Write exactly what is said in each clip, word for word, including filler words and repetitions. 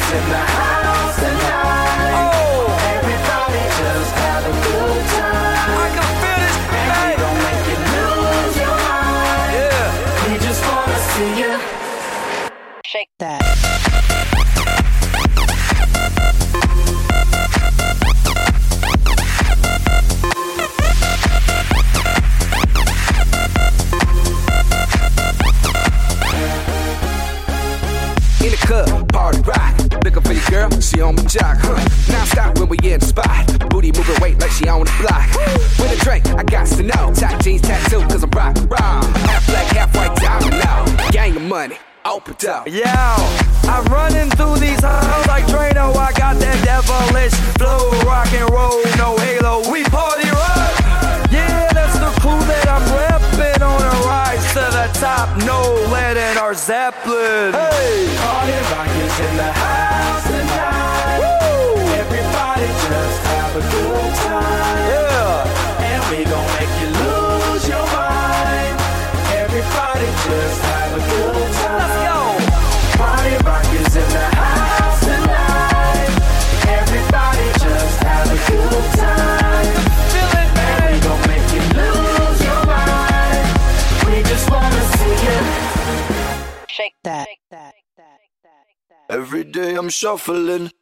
is in the house tonight. Oh. Everybody just have a good time. I can feel this, and we gon' make you lose your mind. Yeah. We just wanna see you shake that. In the club, party rock. Looking for your girl, she on my jock, huh? Non-stop when we in the spot. Booty moving weight like she on the block. With a drink, I got to know. Tight jeans, tattoo, cause I'm rock wrong. Half black, half white, diamond now. Gang of money, open up. Yo, I'm running through these halls like Drano. I got that devilish flow. Rock and roll, no halo. We party rock. Yeah, that's the crew that I'm repping on a rise to the top. No lead in our Zeppelin. Hey, party rock is in the house tonight. Woo! Everybody just have a good time. Yeah, and we gon' make you lose your mind. Everybody just have a good time. Let's go. Party rock is in the house tonight. Everybody just have a good time. Feel it, man. And we gon' make you lose your mind. We just wanna see you shake that. Every day I'm shuffling.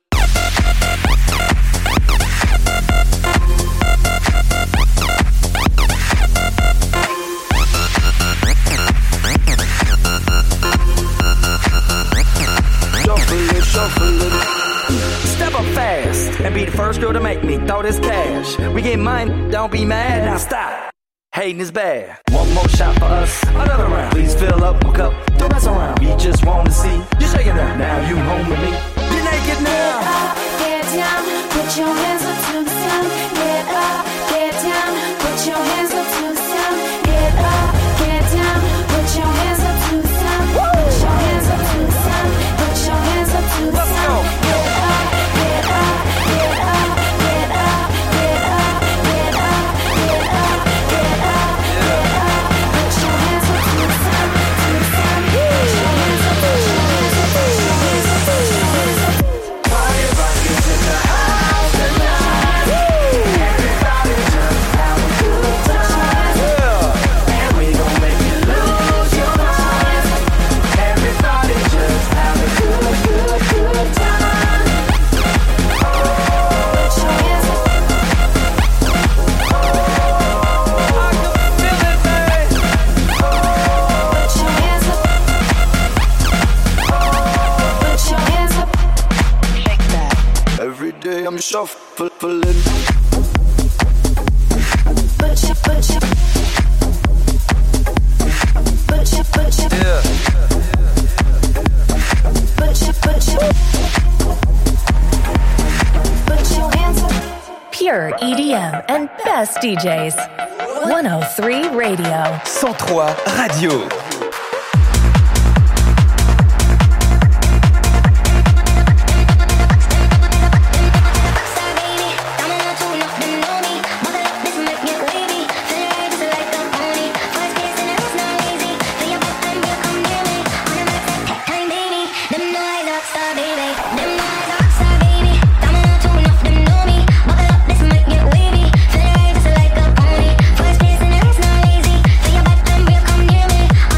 Shuffling, shuffling. Step up fast and be the first girl to make me throw this cash. We get mine, don't be mad, now stop. Hating is bad. One more shot for us, another round. Please fill up my cup, don't mess around. We just wanna see you shaking it. Now you home with me. You're naked now. Get up, get down, put your hands up to the sun. Get up, get down, put your hands up to the sun. Get up, get down, put your hands up to the sun. Put your hands up to the sun. Put your hands up to the sun. Get up, get up, get up, get up, get up, get up, get up, get up, get up. Put your hands up to the sun, to the sun. Put your hands up, put your hands up, put your hands up, put your hands up. Party rock is in the house tonight. Everybody just have a good time. Yeah. And we gon' make you lose your mind. Everybody just have a good, good, good time. Oh, put your hands up. Oh, I can feel it, babe. Oh, Put your hands up. Oh, put your hands up. Shake that. every day I'm shuffling. Put your, put your, put your, put your, Yeah. put your, put your, put your hands up. Pure E D M and best D Js. one oh three Radio. cent trois Radio. First place in the house, not lazy. Feel your back and real, come near me.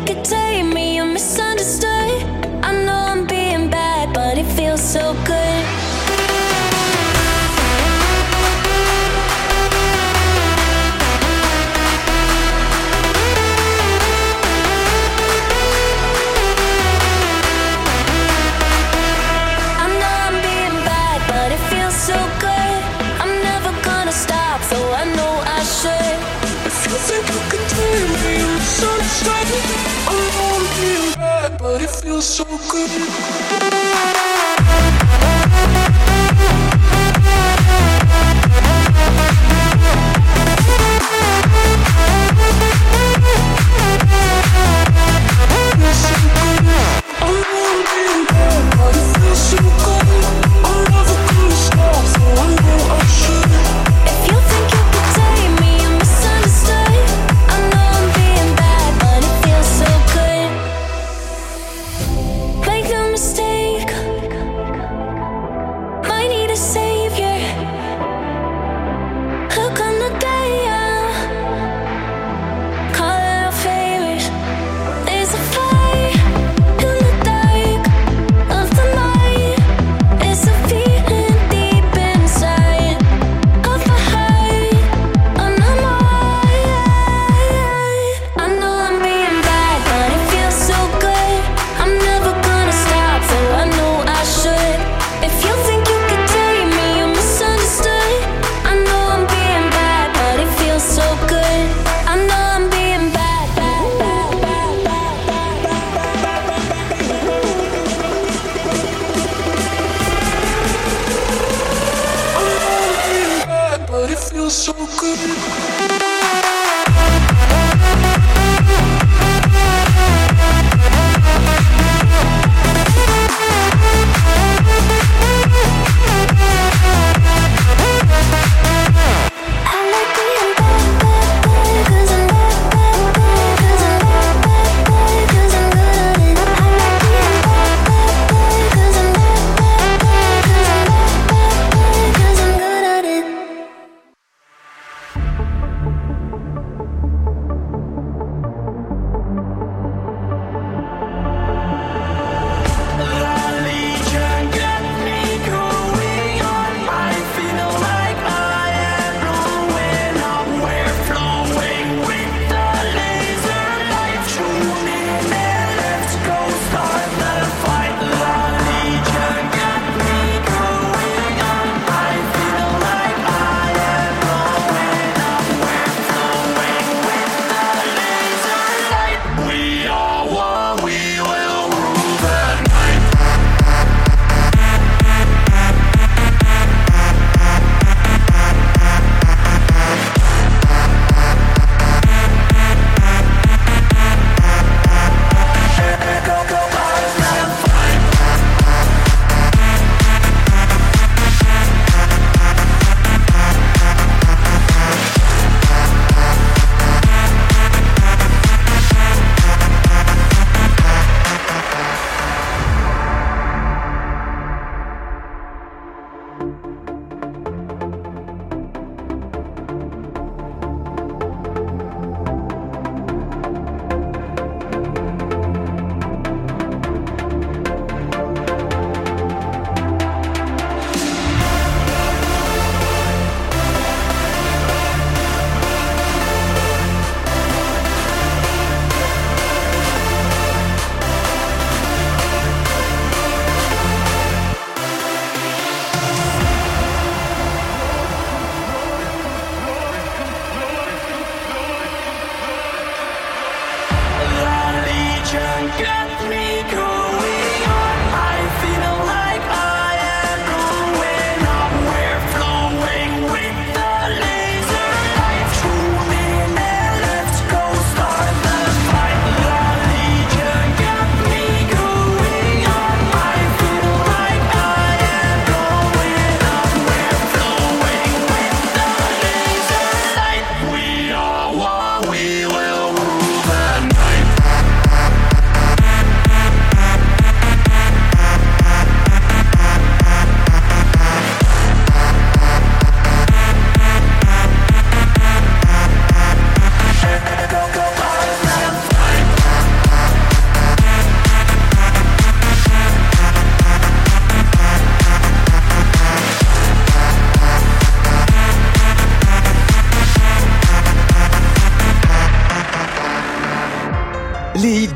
could take me, you're misunderstood. I know I'm being bad, but it feels so good. I know I'm being bad, but it feels so good. I'm never gonna stop, so I know I should. If you think you can take me, you're misunderstood. I know I'm being bad, but it feels so good.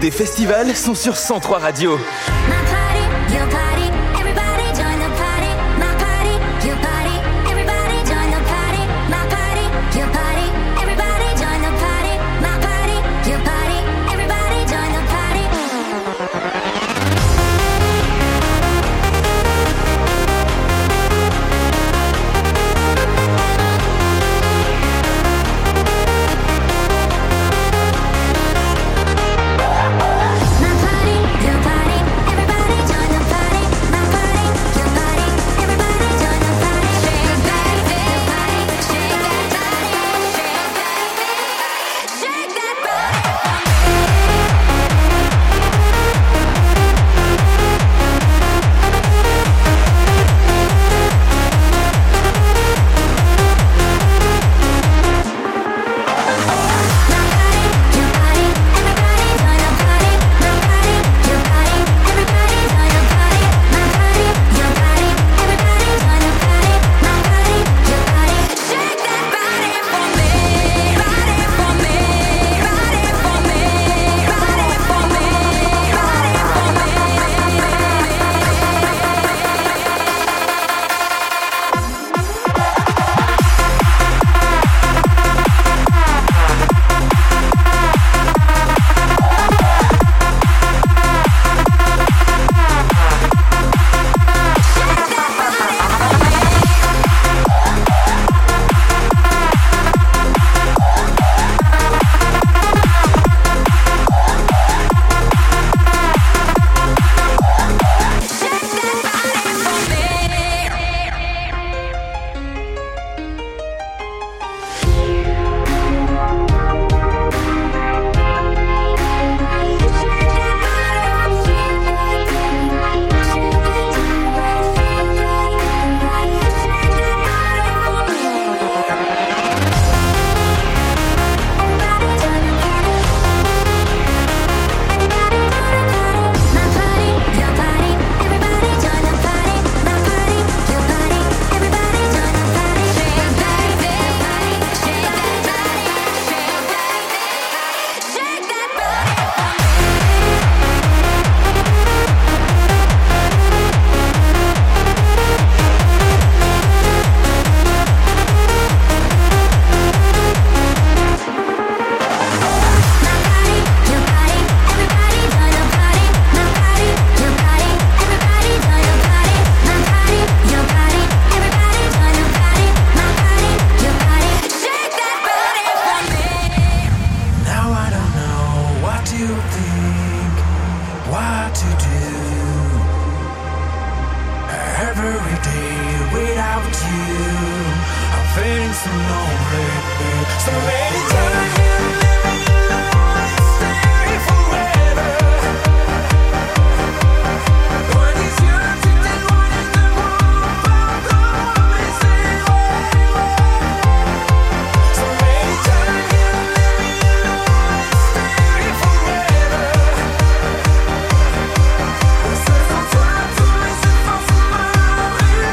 des festivals sont sur cent trois Radio.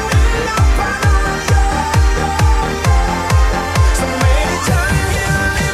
So many times you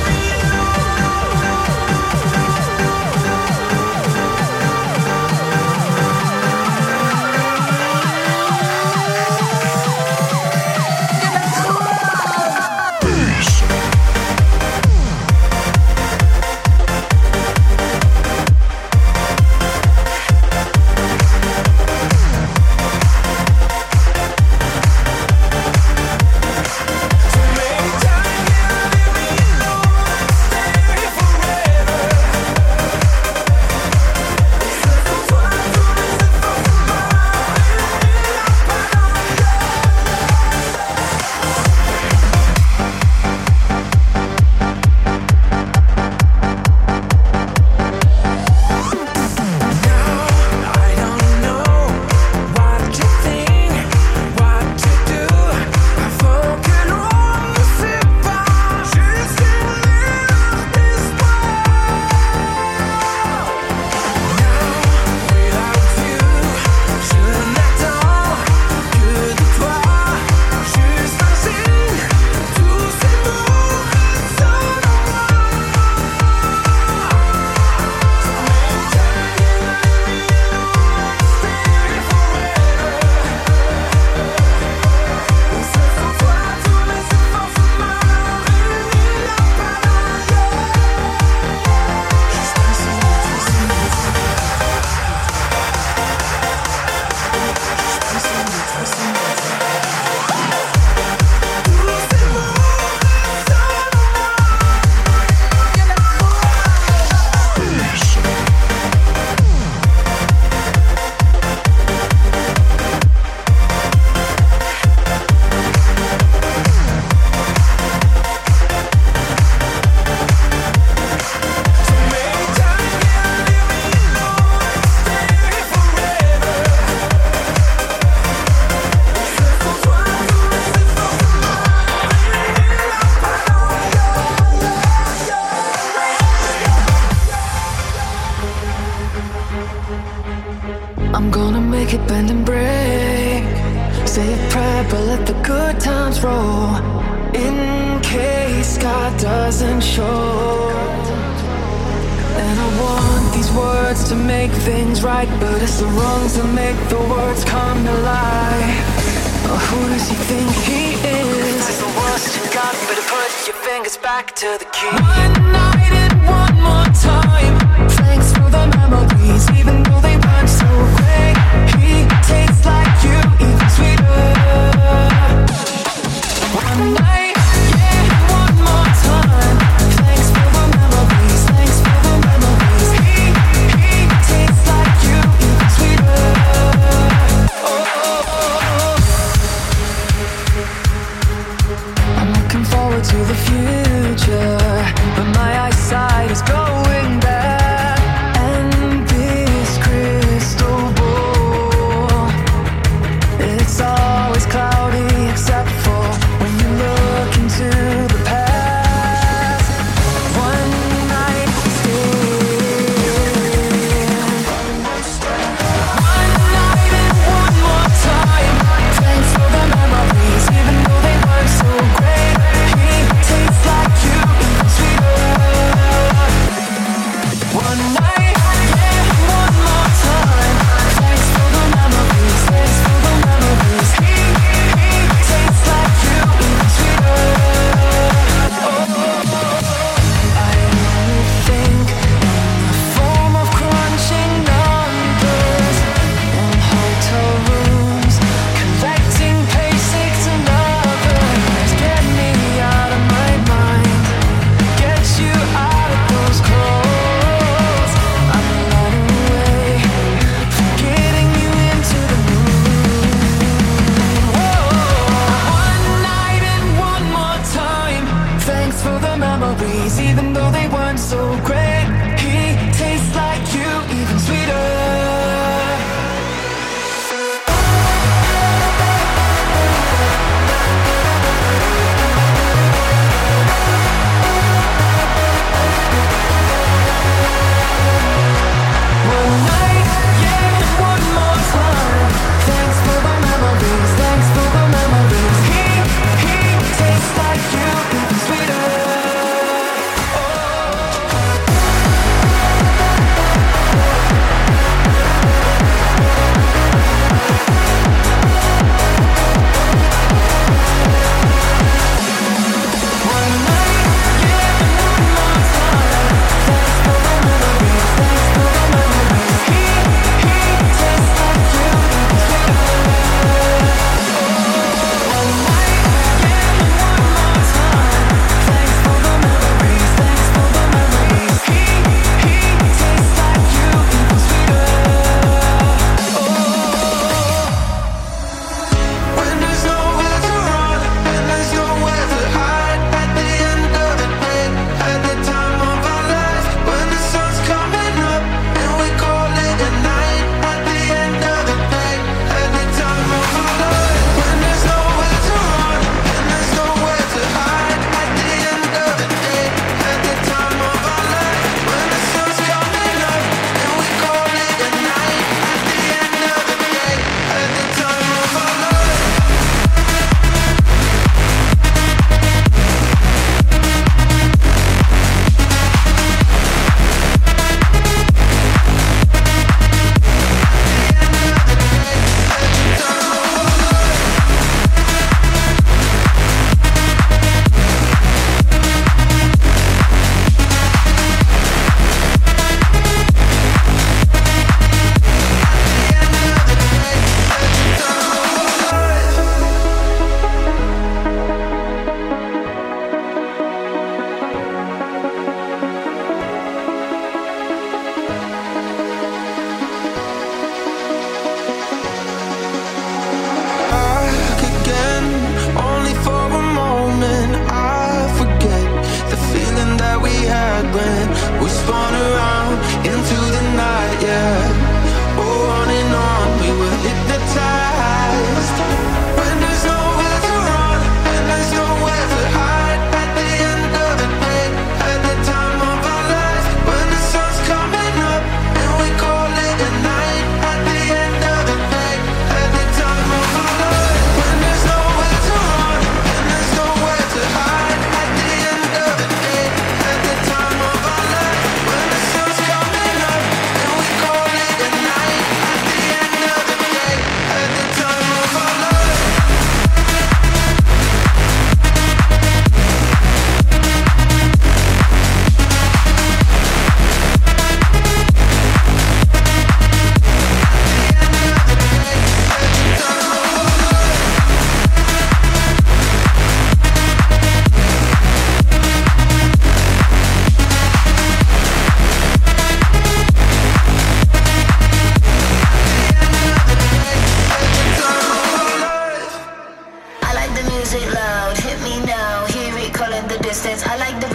I'm gonna make it bend and break. Say a prayer, but let the good times roll. In case God doesn't show. And I want these words to make things right, but it's the wrongs that make the words come to life. Oh, who does he think he is? That's the worst you got, better put your fingers back to the key. One night and one more time. Thanks for the memories, even though they weren't so great. He tastes like you, even sweeter. One night, yeah, one more time. Thanks for the memories, thanks for the memories. He, he tastes like you, even sweeter. Oh, oh, oh. I'm looking forward to the future, but my eyesight is going bad.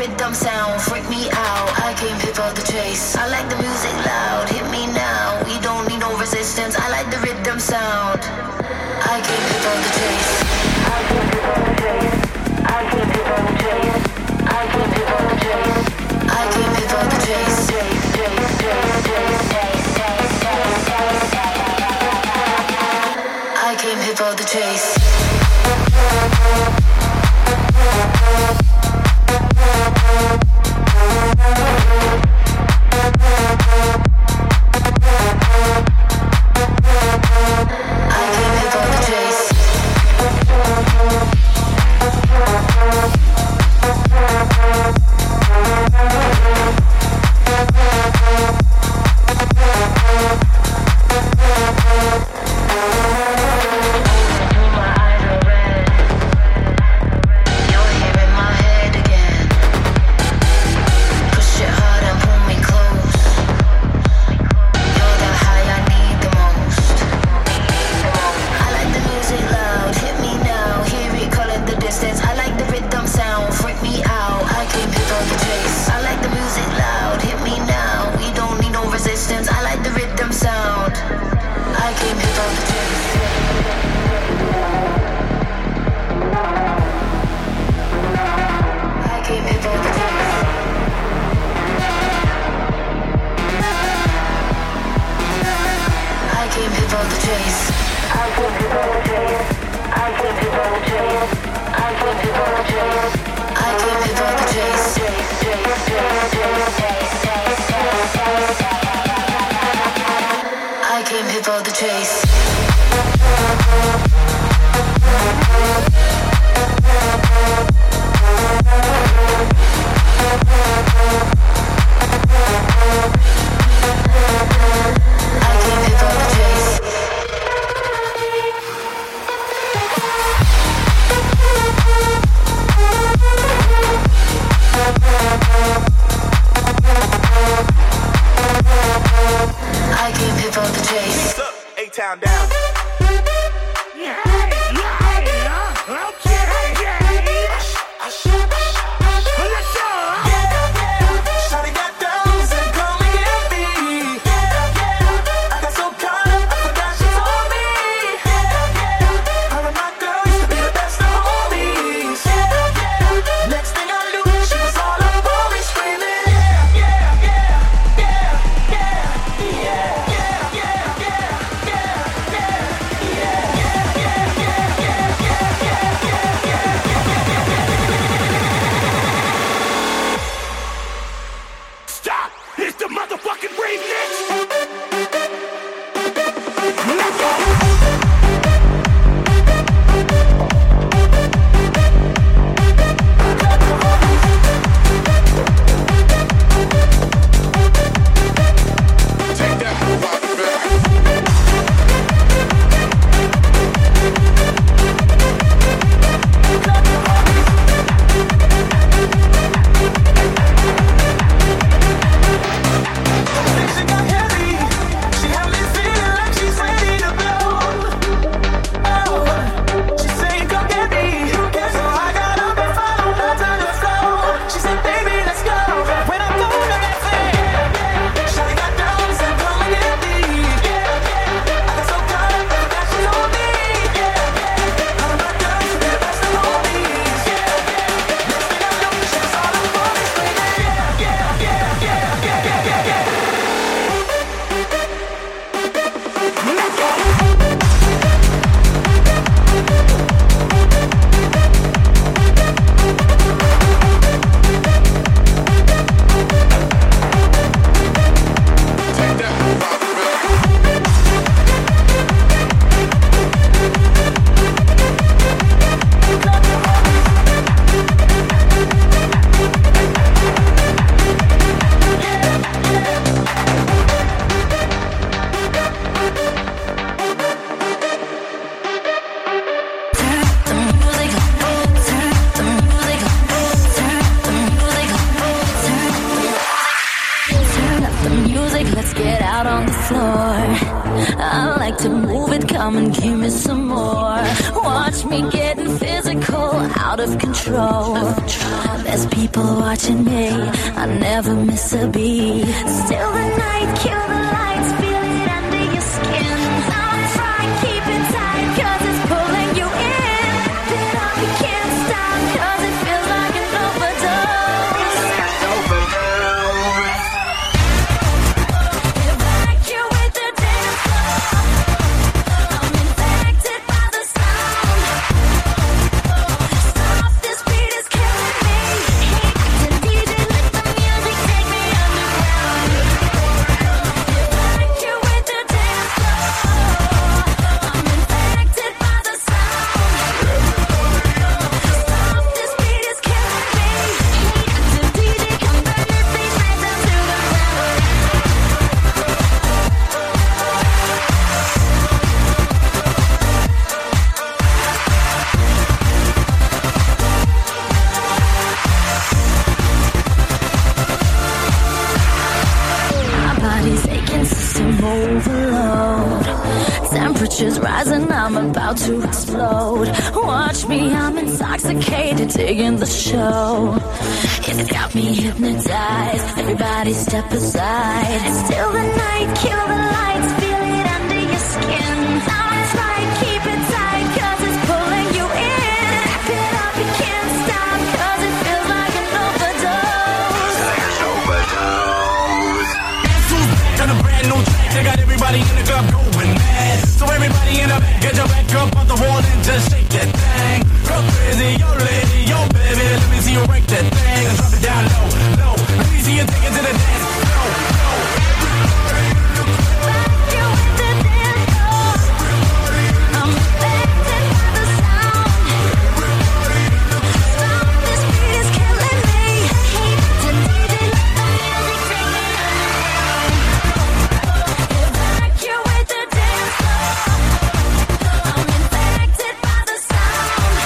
rhythm sound, freak me out. I came here for the chase. I like the music loud, hit me now. We don't need no resistance. I like the rhythm sound. I came here for the chase. I came here for the chase. I came here for the chase. I came here for the chase. I came here for the chase. Chase, chase, chase, chase, chase, chase, chase, chase, chase. I came here for the chase. like to move it, come and give me some more. Watch me getting physical, out of control. There's people watching me, I never miss a beat. Still the night, kill the lights, feel it under your skin. Don't try, keep it tight, cause it's pulling you in. Wrap it up, you can't stop, cause it feels like an overdose. Evacuate the dance floor. I'm infected by the sound. Stop, this beat is killing me. The D J, let the music take me underground. Evacuate the dance floor. I'm infected by the sound. Stop, this beat is killing me. The D J, come burn this beat right down to the ground. My body's aching, system overload. Temperatures rising, I'm about to explode. Watch me, I'm intoxicated, digging the show. It's got me hypnotized, everybody step aside. Still the night, kill the lights, feel it under your skin. Don't try, keep it tight, cause it's pulling you in. Wrap it up, you can't stop, cause it feels like an overdose. Got a brand new track, they got everybody in the club going mad. So everybody in the back, get your back up on the wall and just shake that thing. Go crazy, yo lady, yo baby, let me see you break that thing. And drop it down low, low. Let me see you take it to the dance floor. Evacuate the dance floor. I'm infected by the sound. Stop, this beat is killing me. The D J, let the music take me underground. Evacuate the dance floor. I'm infected by the sound.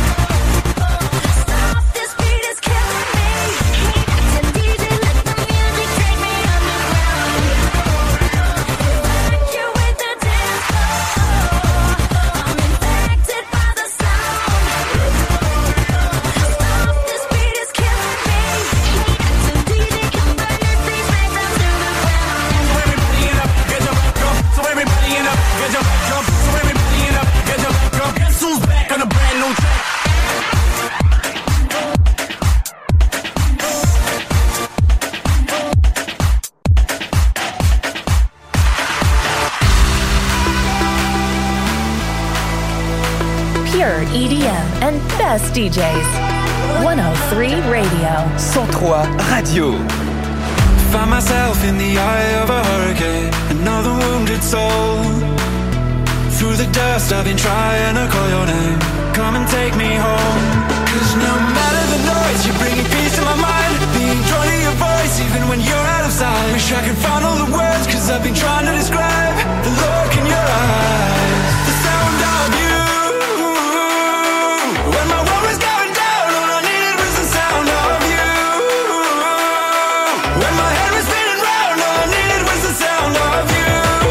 Stop, this beat is killing me. The D J, let the music take me underground. Evacuate the dance floor. I'm infected by the sound. Stop, this beat is killing me. The D J, come burn this beat right down to the ground. So everybody in the back, get your back up. So everybody in the back, get your back up. So everybody in the back, get your back up. Guess who's back on a brand new track? Pure E D M and best D Js. one oh three Radio. cent trois Radio. Find myself in the eye of a hurricane, another wounded soul. Through the dust I've been trying to call your name. Come and take me home. Cause no matter the noise, you're bringing peace to my mind. Being drawn to your voice even when you're out of sight. Wish I could find all the words, cause I've been trying to describe the look in your eyes, the sound of you. When my world was going down, all I needed was the sound of you. When my head was spinning round, all I needed was the sound of you.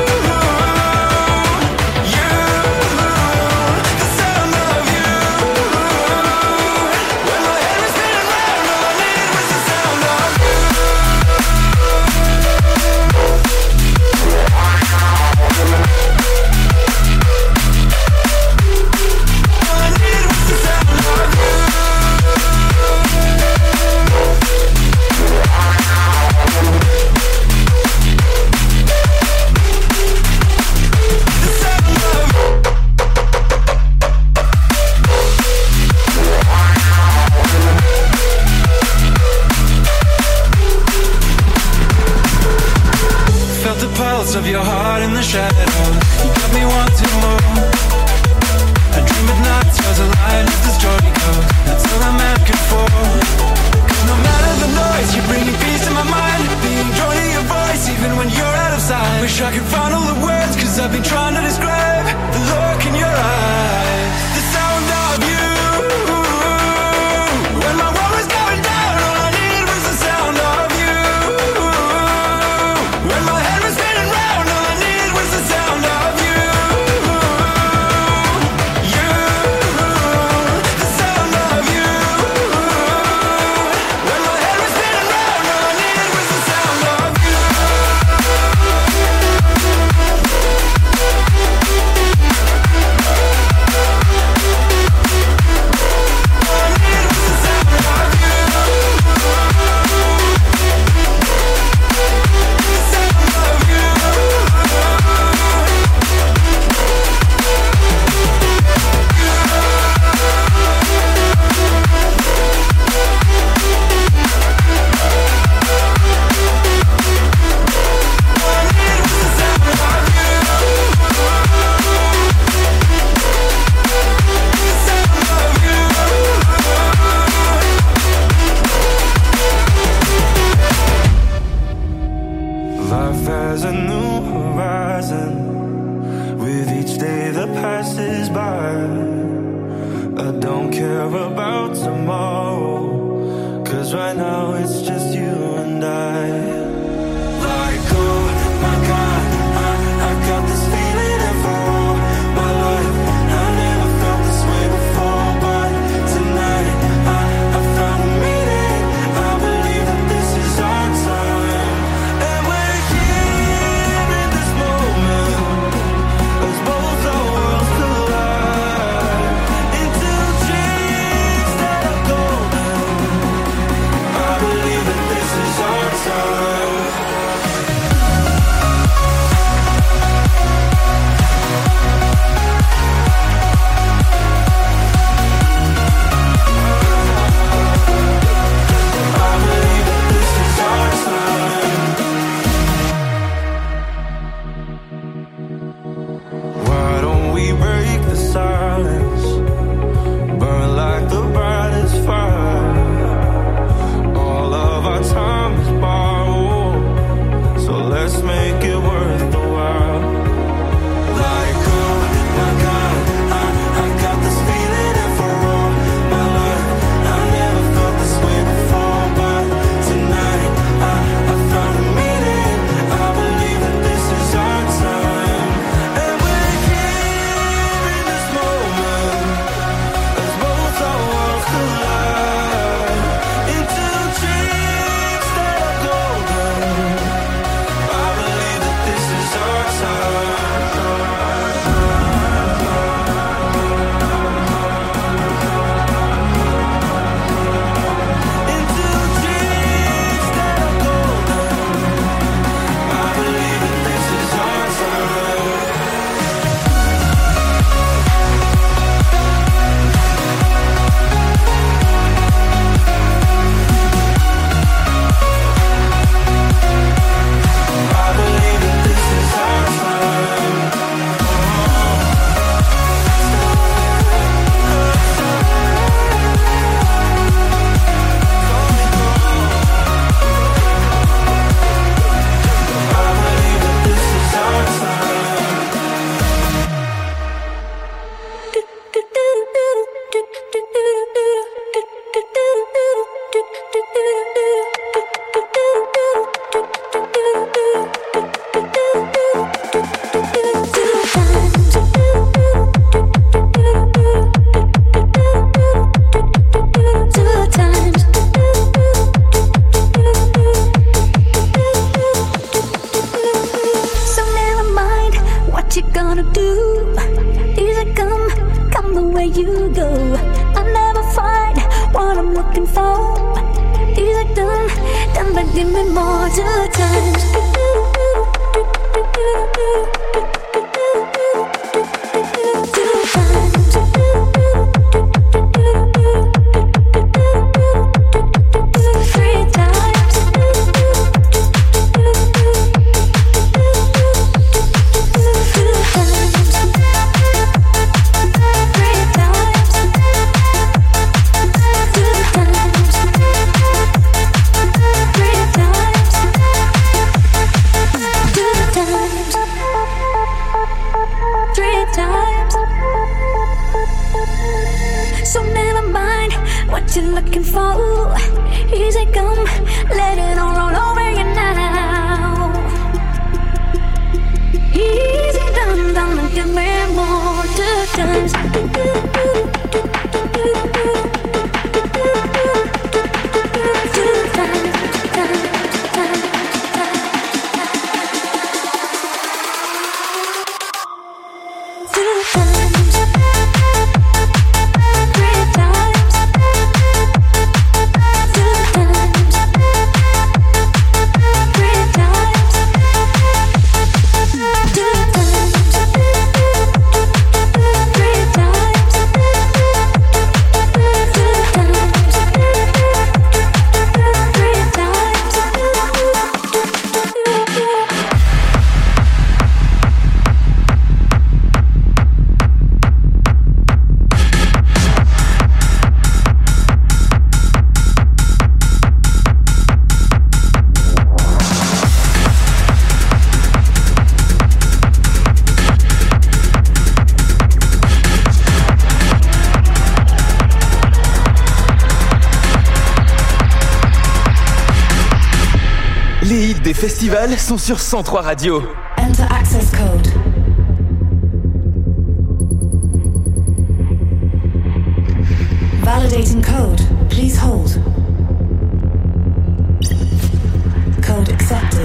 You, the sound of you. When my head was spinning round, all I needed was the sound of you. that passes by. I don't care about tomorrow, 'cause right now it's just you and I. Like, oh my God, I, I got this feeling and for all my life I never felt this way before, but tonight I, I found a meaning. I believe that this is our time, and we're here in this moment as both our worlds collide into dreams that are golden. I believe that this is our time. Why don't we break the silence, burn like the brightest fire? All of our time is borrowed, so let's make it worth the while. Like, oh my God, I, I got this feeling and for all my life I never felt this way before, but tonight I, I found a meaning. I believe that this is our time, and we're here in this moment as both our worlds collide into dreams that are golden. I believe that this is our time. Into dreams that are golden. I believe that this is our time. I believe that this is our time. I believe that this is our time. So never mind what you gonna do. Easy come, come the way you go. I never find what I'm looking for. Easy done, done, but give me more two times. Two times. Three times. Two times. Three times. Two times. Three times. Two times. Three times. So never mind what you're looking for. Easy come, let it all roll over you now. Easy done, done, and give me more two times. Two times, times, times, times. Two times. Three times. Two times. festivals sont sur cent trois Radio. Enter access code. Validating code. Please hold. Code accepted.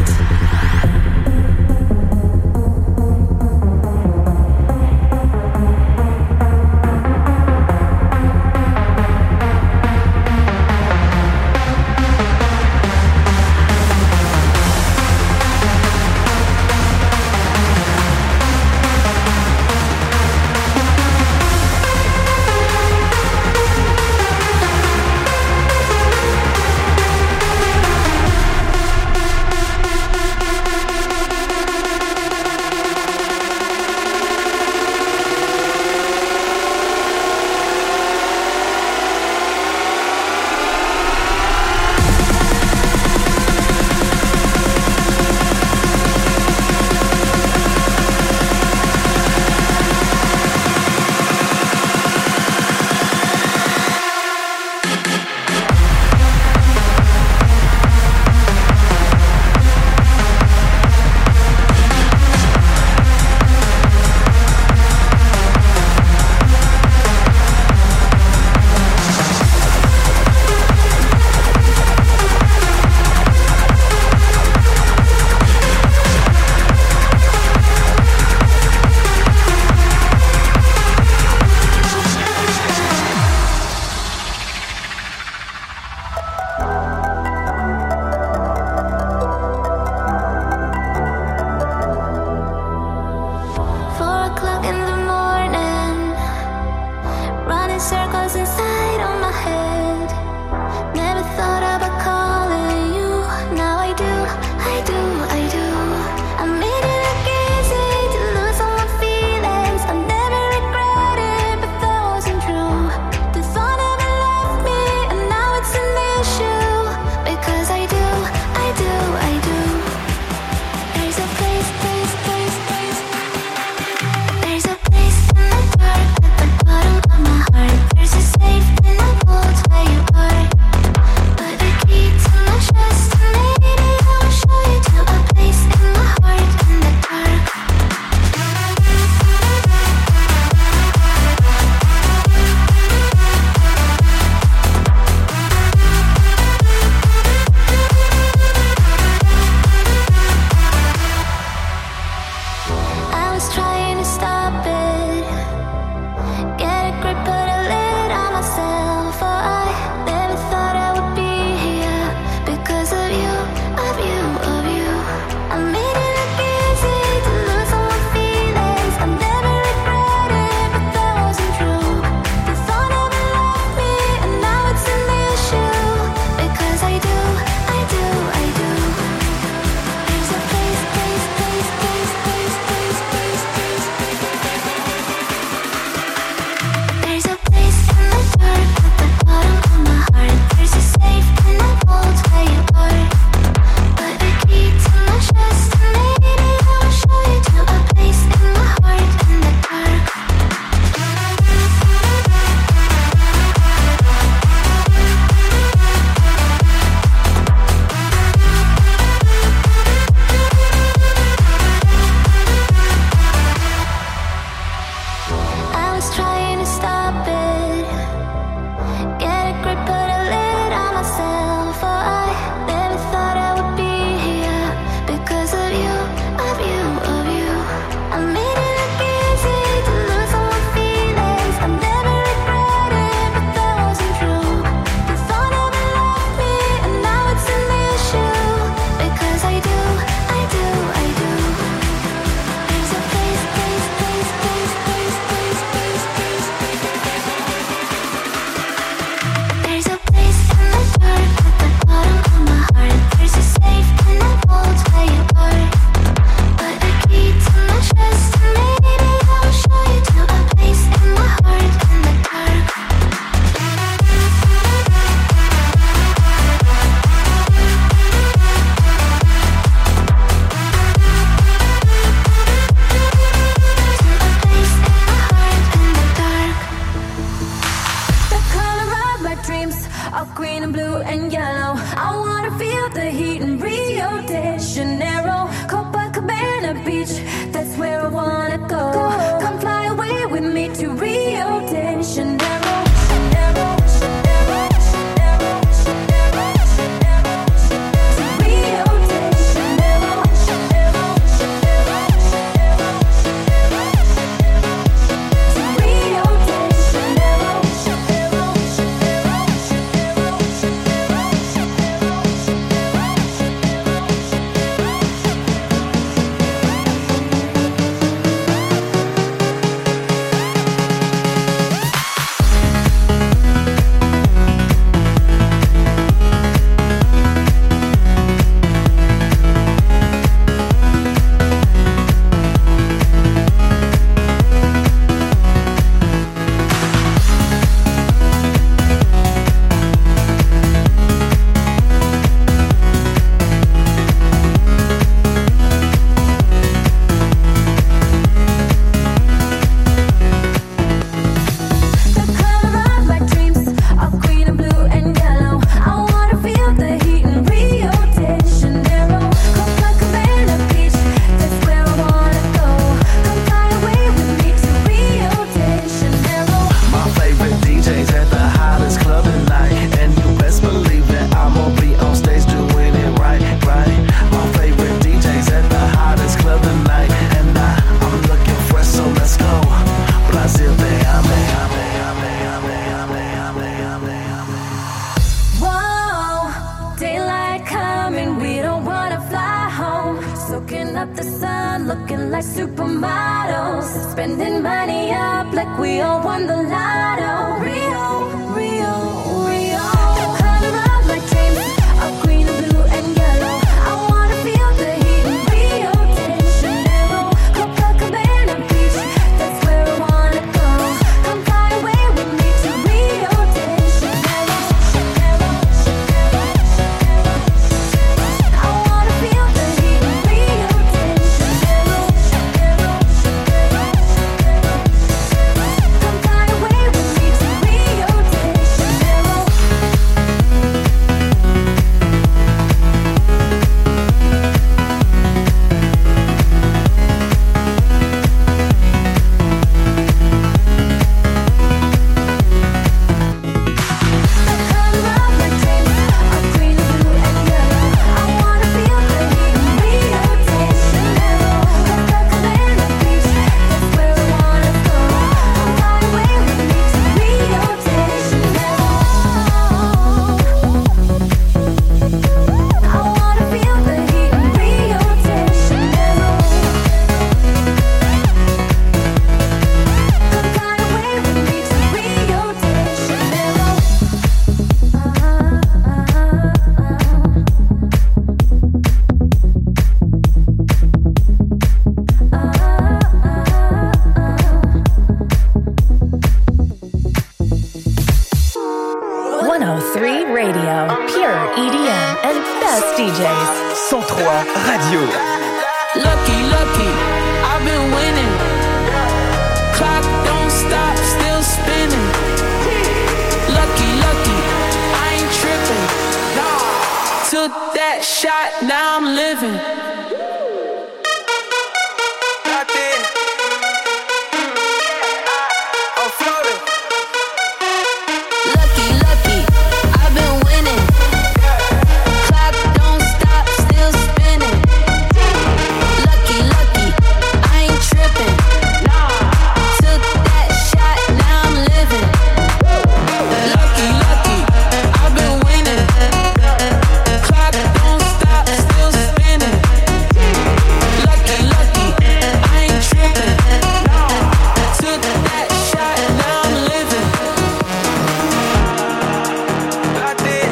like supermodels, spending money up like we all won the lotto. Rio, Rio, Rio. Color of my dreams are green, blue, and yellow. I wanna feel the heat in Rio de Janeiro. Copacabana Beach, that's where I wanna go. Come fly away with me to Rio de Janeiro. Janeiro, Janeiro, Janeiro. I wanna feel the heat in Rio de Janeiro. Janeiro, Janeiro, Janeiro. Come fly away with me to Rio de Janeiro. one oh three Radio, pure E D M and best D Js. cent trois Radio. Lucky, lucky, I've been winning. Clock don't stop, still spinning. Lucky, lucky, I ain't tripping. Took that shot, now I'm living. I'm floating. Lucky, lucky, I've been winning. Clock don't stop, still spinning. Lucky, lucky, I ain't tripping. Took that shot, now I'm living. Lucky, lucky, I've been winning. Clock don't stop, still spinning. Lucky, lucky, I ain't tripping. Took that shot, now I'm living. Locked in.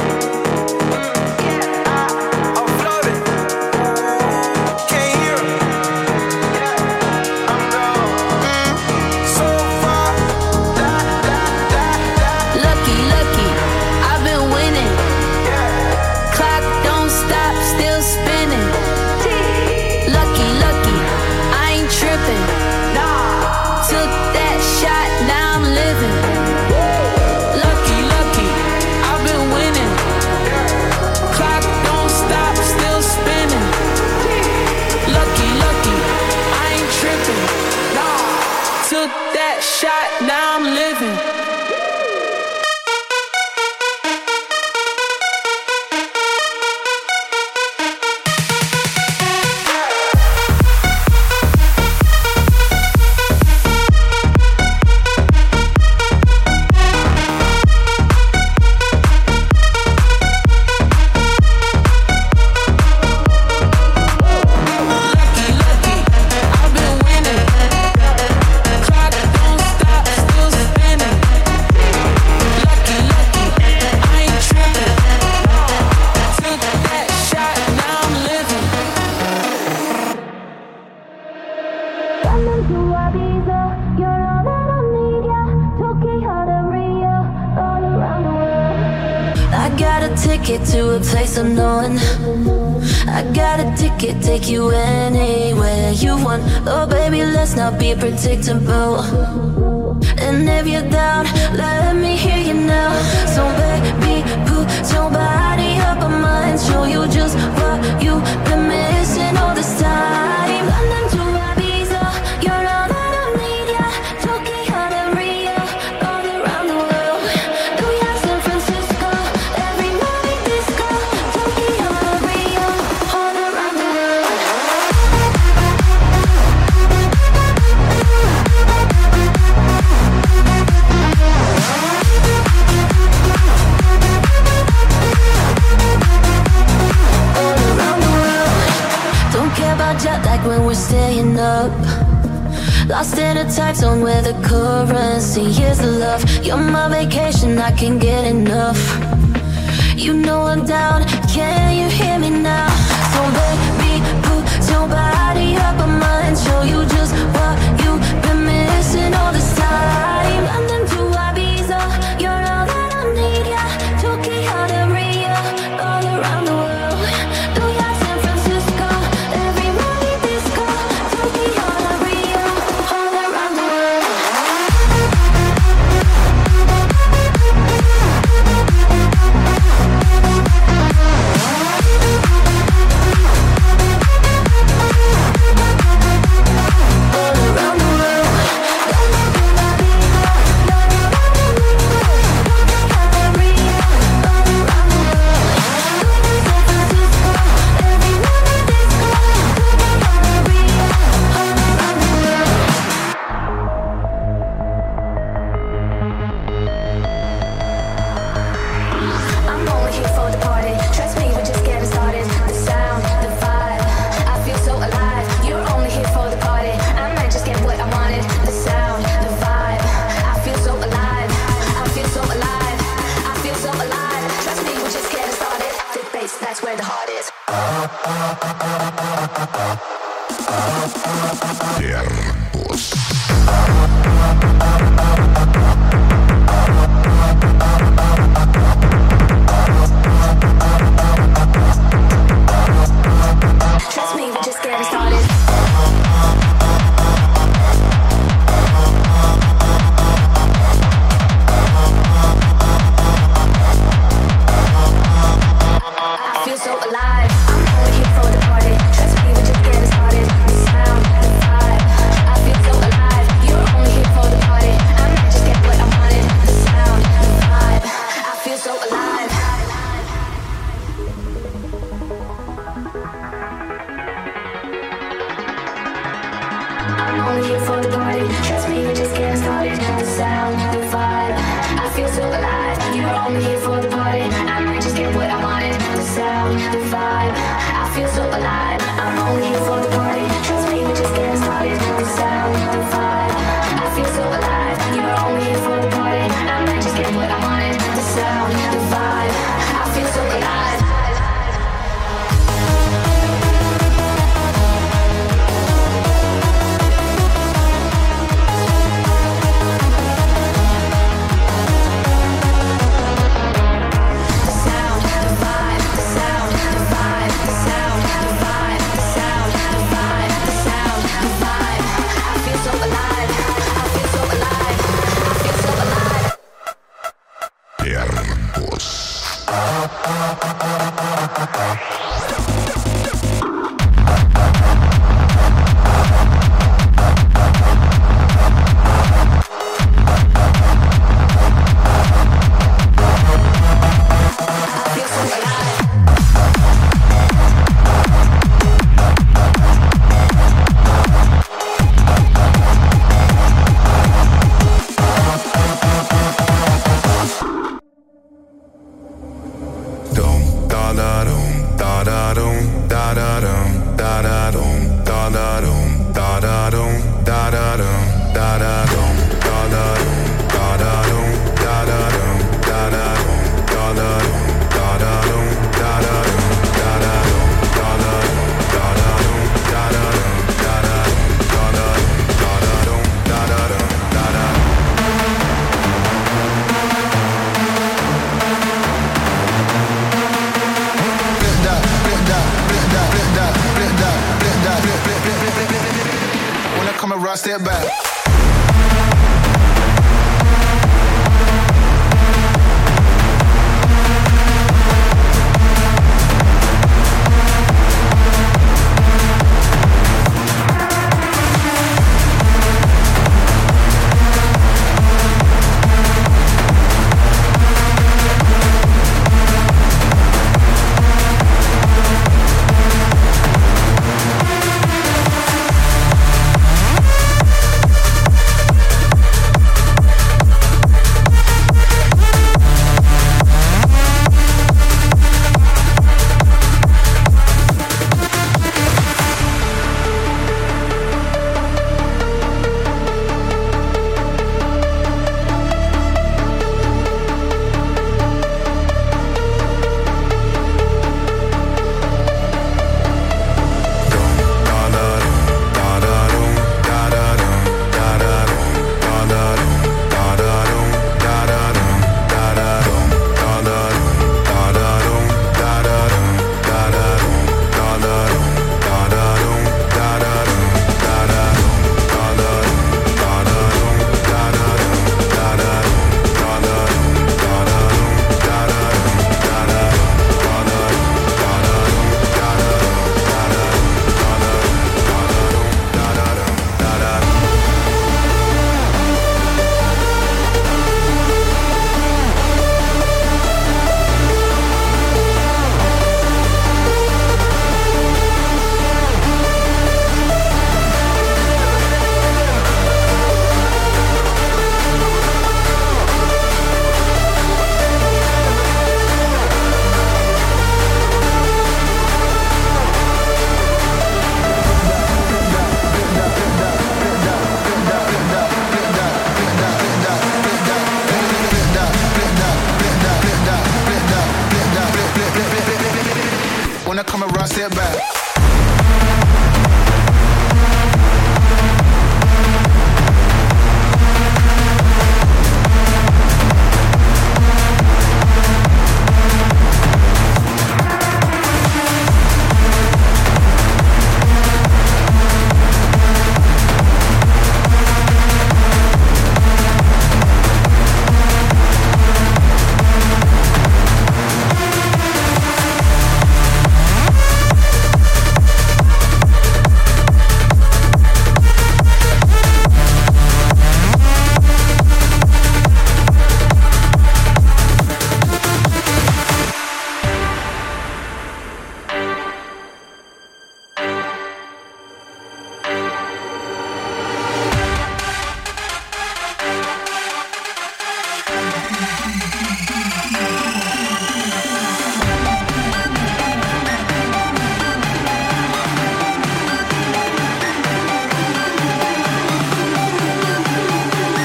I'm floating. Can't hear it. I'm gone. So far. Da, da, da, da. Lucky, lucky, I've been winning. Clock don't stop, still spinning. Lucky, lucky, I ain't tripping. Took that shot, now I'm living. Lucky, lucky, I've been winning. Clock don't stop, still spinning. Lucky, lucky, I ain't tripping. Took that shot, now I'm living. Lucky, lucky, I've been winning. Clock don't stop, still spinning. Lucky, lucky, I ain't tripping. Took that shot, now I'm living. London to Ibiza, you're all that I need, yeah. Tokyo to Rio, all around the world. I got a ticket to a place unknown. I got a ticket, take you anywhere you want. Oh baby, let's not be predictable. And if you're down, let me hear you now. So baby, put your body up on mine. Show you just what you've been missing all this time. London to Ibiza, you're all that I need, yeah. Tokyo to Rio, all around the world. New York, San Francisco, every night disco. Tokyo to Rio, all around the world. All around the world. Don't care about jet lag, Lost in a time zone where the currency is the love. You're my vacation, I can't get enough. You know I'm down, can you hear me now? So baby, put your body up on mine, show you just what you've been missing all this time. London to Ibiza, you're all that I need, yeah. Tokyo to Rio, all around the world. New York, San Francisco, every morning disco. Tokyo to Rio, all around the world.